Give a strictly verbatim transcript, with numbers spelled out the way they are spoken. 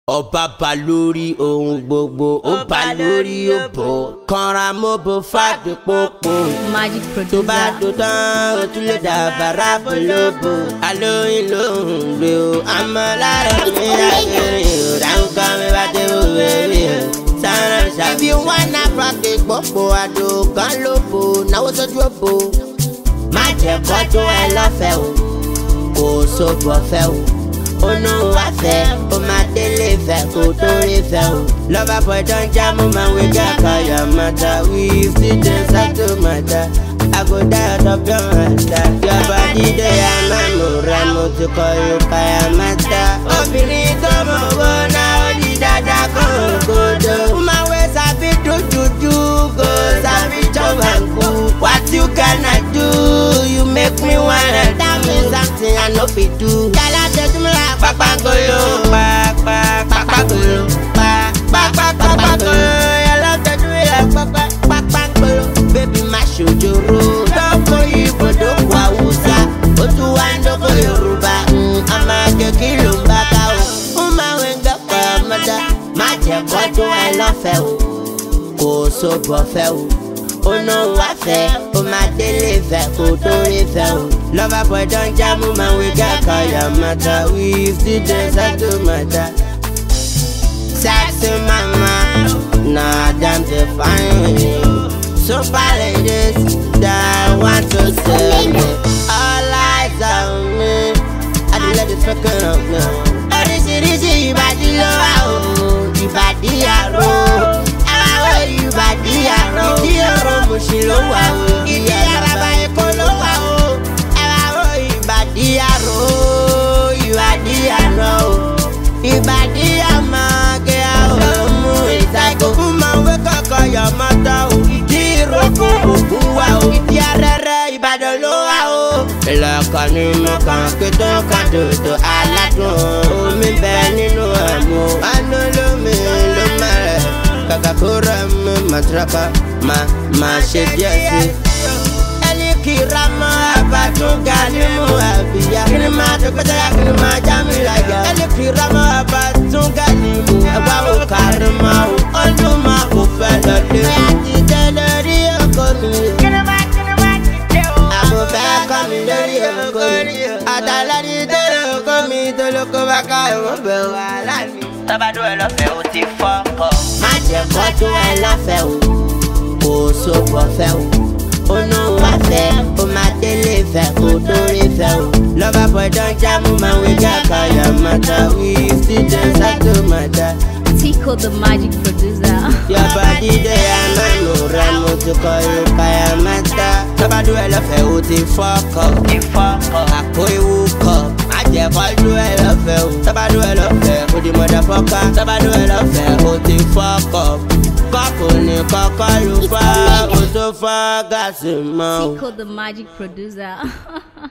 Ọba bá lórí ohun gbogbo, ó bá lórí òbò. Kanra mọ́bò fàdé pópó. Magic producer. Tó bá tó tán, ó tún lè dà bàrà polówó. Àlóyìn lóhùn gbé o, àmọ́ lára mi lágbèrè o. Dáhùn kan mi bá dé wò wẹ́rẹ́ o. Sára ṣàbí. If you wanna practice gbogbo àdó kan lóbo, náwó sójú òbò. Má jẹ́ kọ́jú ẹ lọ́fẹ̀ẹ́ o, kò sóbò fẹ́ o. Ono wa fẹ́, o máa délé fẹ́, kò torí fẹ́ o. Lover boy don jam man we got kaya matter. We still dey settle matter. I go die out of your matter. Your body dey a man no ramo to call you kaya matter. Obìnrin tó mọ̀ owó náà ó di dáadáa kan ògbódò. Woman wey sabi do juju go sabi chop and cook. What you gonna do? You make me wanna tell me something I no fit do. Yàrá tẹ̀sí mi la Papagolo, pa pa papagolo, pa pa pa papagolo. Yàrá tẹ̀sí mi la papa papagolo. Baby má ṣojoro, dọ́kọ Ìgbò dọ́kọ Haúsá, ó tún wá ń dọ́kọ Yorùbá. Ọmọ kékeré ló ń bá ká o. Ó máa ń gbọ́ pọ̀ ọmọdé, má jẹ́ kọ́jú ẹ lọ́fẹ̀ẹ́ o, kò sóbò fẹ́ o. Ono wa fẹ́, o máa délé fẹ́, kò torí fẹ́ o. Lover boy don jam man we got kaya matter. We still dey settle matter. Sexy mama, nah damn dey fine you. Super ladies that want to see me. All eyes on me, I dey let it fucking up now. Oríṣiríṣi ìbàdí ló wà o, ìbàdí àrò. Ìbàdí àrò, ìdí ọ̀rọ̀ mùsùlùmí ló wà o, ìdí àràbà èkó ló wà o. Ẹ̀rọ ìbàdí àrò, ìbàdí àrò, ìbàdí àmàgé àrò mú ìtàgò. Fún máa ń wé kọ̀kọ̀ yọ̀ mọ́tò o, ìdí ìrókò ògùn wà o, ìdí arẹ́rẹ́ Ìbàdàn ló wà o. Ìlọ̀kọ̀ ni mo kàn pé tó kàn dòdò aládùn, omi bẹ nínú ẹ̀mú, àánú lómi ló mẹ́rẹ̀. Kaka kura mu matraka ma ma ṣe díẹ̀ sí. Ẹni kìra mọ́ abatunga ni mu àbíyá. Kini máa dókítà yá kini máa já mi láyà. Ẹni kìra mọ́ abatunga ni mu ẹ̀wá o kárí ma o. Ọdún máa kò fẹ́ lọ́dẹ. Ẹ ti dé lórí oko mi. Kini máa kini máa ti dé o. Àbò fẹ́ kọ́ mi lórí oko mi. Àtàlẹ́ ti dé lórí oko mi tó lóko bá ká ẹ̀wọ̀n bẹ̀ wà láàmì. Tọ́badún ẹ lọ́fẹ̀ẹ́ o ti fọ́kọ̀. Má jẹ́ kọ́jú ẹ lọ́fẹ̀ẹ́ o, kò sóbò fẹ́ o. Ono wa fẹ́, o máa délé fẹ́, kò torí fẹ́ o. Lover boy don jam man we got kaya matter. We still dey settle matter. Tico the magic producer. Your body dey a man no ramo to call you kaya matter. Tọ́badún ẹ lọ́fẹ̀ẹ́ o ti fọ́kọ̀. Àpò ìwú kọ̀. Jẹ́ kọ́jú ẹ lọ́fẹ̀ẹ́ o, tábàdún ẹ lọ́fẹ̀ẹ́ o di motherfucker. Tábàdún ẹ lọ́fẹ̀ẹ́ o ti fuck up. Kọ́kù ní kọ́kọ́ ló fà, o tó fọ́ gáàsì mọ́. Tico the magic producer.